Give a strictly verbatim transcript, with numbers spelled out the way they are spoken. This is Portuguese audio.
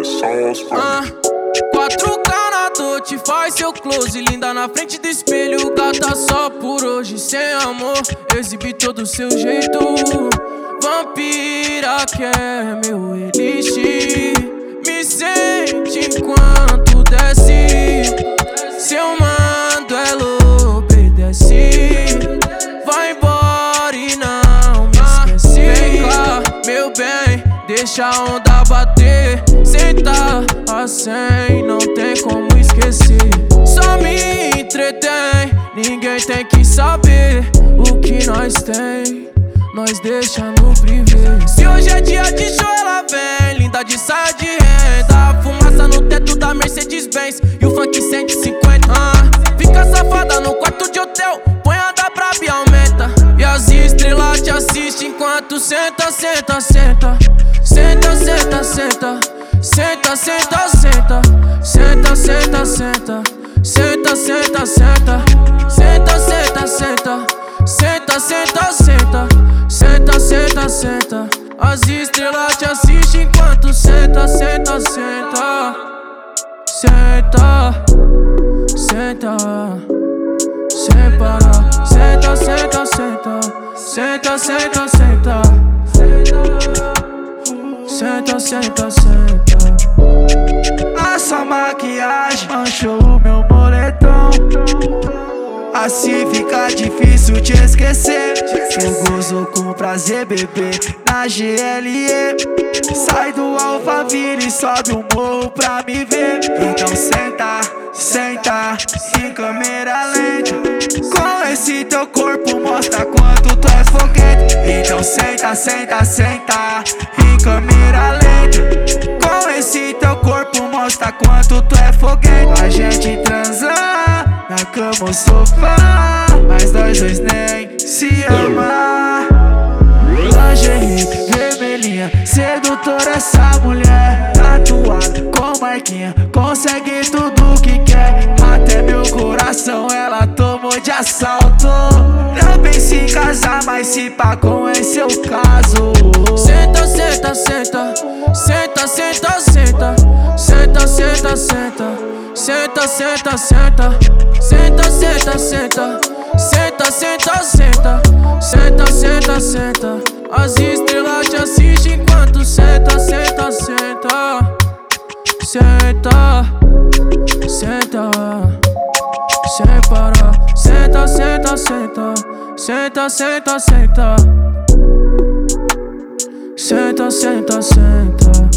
Ah, quatro K na Dolce, faz seu close. Linda na frente do espelho, gata só por hoje. Sem amor, exibe todo o seu jeito. Vampira que é meu elixir. Me sente enquanto desce. Se eu mando, ela obedece. Vai embora e não me esquece. Vem cá, meu bem, deixa a onda bater. Senta a cem, não tem como esquecer. Só me entretém, ninguém tem que saber o que nós tem. Nós deixa no privê. Se hoje é dia de show, ela vem linda de saia de renda. Fumaça no teto da Mercedes-Benz e o funk cento e cinquenta. ah, Fica safada no quarto de hotel, põe a da braba e aumenta. E as estrelas te assistem enquanto senta, senta, senta. Senta, senta, senta. Senta, senta, senta. Senta, senta, senta. Senta, senta, senta. Senta, senta, senta. Senta, senta, senta. Senta, senta, senta. As estrelas te assistem enquanto senta, senta, senta. Senta, senta. Sem parar. Senta, senta, senta. Senta, senta, senta. Senta, senta, senta. A sua maquiagem manchou o meu moletom. Assim fica difícil te esquecer. Eu gozo com prazer, bebê, na G L E. Sai do Alphaville e sobe o morro pra me ver. Então senta, senta, em câmera lenta. Com esse teu corpo mostra quanto tu é foguete. Então senta, senta, senta, em câmera lenta. Com esse teu corpo mostra quanto tu é foguete. A gente transar na cama ou sofá, mas nós dois nem se ama. Lingerie vermelhinha, sedutora essa mulher. Tatuada com marquinha, consegue tudo que quer. Até meu coração ela tomou de assalto. Não pense em casar, mas se pá com esse é o caso. Senta, senta, senta. Senta, senta, senta. Senta, senta, senta. Senta, senta, senta. Senta, senta, senta. Senta, senta, senta. Senta, senta, senta. As estrelas te assistem enquanto senta, senta, senta. Senta, senta. Sem parar. Senta, senta, senta. Senta, senta, senta. Senta, senta, senta.